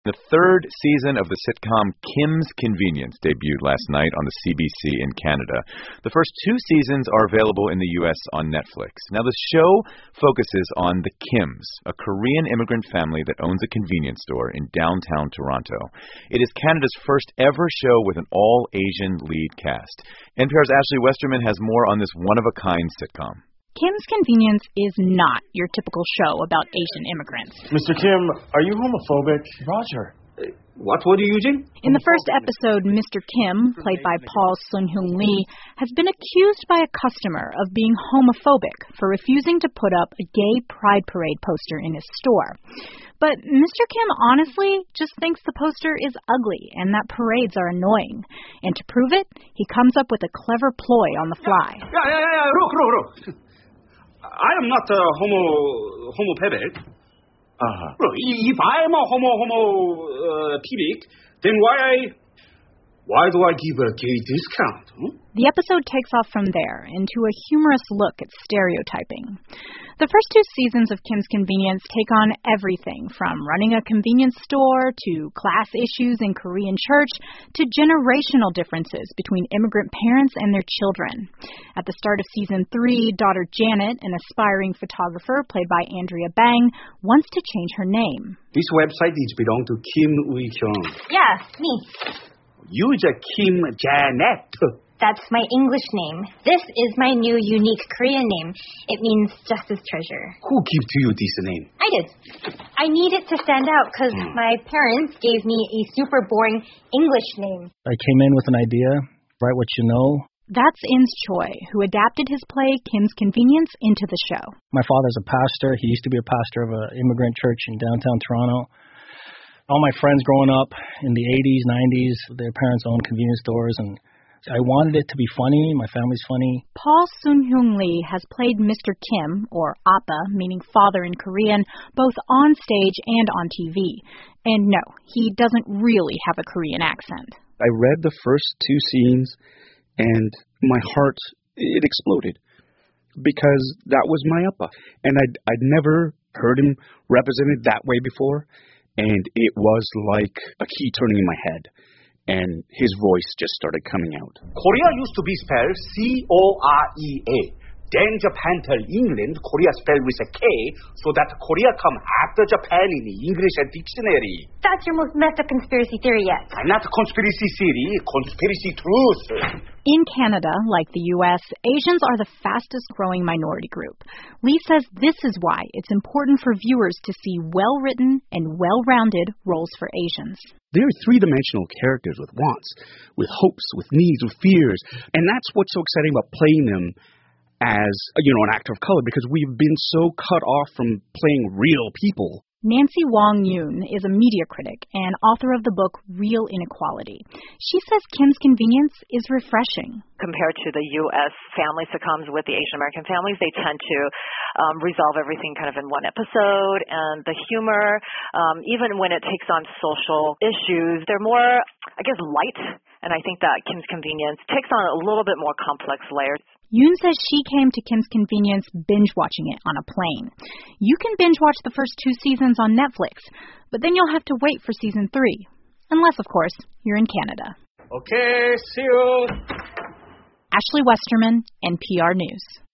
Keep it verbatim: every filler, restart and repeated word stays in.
The third season of the sitcom Kim's Convenience debuted last night on the C B C in Canada. The first two seasons are available in the U S on Netflix. Now, the show focuses on the Kims, a Korean immigrant family that owns a convenience store in downtown Toronto. It is Canada's first ever show with an all-Asian lead cast. N P R's Ashley Westerman has more on this one-of-a-kind sitcom. Kim's Convenience is not your typical show about Asian immigrants. Mister Kim, are you homophobic? Roger. Uh, what word are you using? In the first episode, Mister Kim, played by Paul Sun-Hyung Lee, has been accused by a customer of being homophobic for refusing to put up a gay pride parade poster in his store. But Mister Kim honestly just thinks the poster is ugly and that parades are annoying. And to prove it, he comes up with a clever ploy on the fly. Yeah, yeah, yeah, yeah. Look, look, look. I am not uh, homo homophobic. Uh-huh. Look, if I am a homo homophobic, then why I why do I give a gay discount? Huh? The episode takes off from there into a humorous look at stereotyping. The first two seasons of Kim's Convenience take on everything from running a convenience store to class issues in Korean church to generational differences between immigrant parents and their children. At the start of season three, daughter Janet, an aspiring photographer played by Andrea Bang, wants to change her name. This website is belong to Kim Ui-kyung. Yeah, me. You is a Kim Janet. That's my English name. This is my new unique Korean name. It means justice treasure. Who gave to you this name? I did. I need it to stand out because mm. my parents gave me a super boring English name. I came in with an idea, write what you know. That's Ins Choi, who adapted his play Kim's Convenience into the show. My father's a pastor. He used to be a pastor of an immigrant church in downtown Toronto. All my friends growing up in the eighties, nineties, their parents owned convenience stores, and I wanted it to be funny. My family's funny. Paul Sun-Hyung Lee has played Mister Kim, or Appa, meaning father in Korean, both on stage and on T V. And no, he doesn't really have a Korean accent. I read the first two scenes, and my heart, it exploded. Because that was my Appa. And I'd, I'd never heard him represented that way before. And it was like a key turning in my head. And his voice just started coming out. Korea used to be spelled C O R E A. Then Japan tell England Korea spelled with a K, so that Korea come after Japan in the English dictionary. That's your most messed up conspiracy theory yet. I'm not conspiracy theory, conspiracy truth. In Canada, like the U S, Asians are the fastest growing minority group. Lee says this is why it's important for viewers to see well-written and well-rounded roles for Asians. They're three-dimensional characters with wants, with hopes, with needs, with fears. And that's what's so exciting about playing them as, you know, an actor of color, because we've been so cut off from playing real people. Nancy Wong Yoon is a media critic and author of the book Real Inequality. She says Kim's Convenience is refreshing. Compared to the U S family sitcoms with the Asian American families, they tend to um, resolve everything kind of in one episode. And the humor, um, even when it takes on social issues, they're more, I guess, light. And I think that Kim's Convenience takes on a little bit more complex layers. Yoon says she came to Kim's Convenience binge-watching it on a plane. You can binge-watch the first two seasons on Netflix, but then you'll have to wait for season three. Unless, of course, you're in Canada. Okay, see you. Ashley Westerman, N P R News.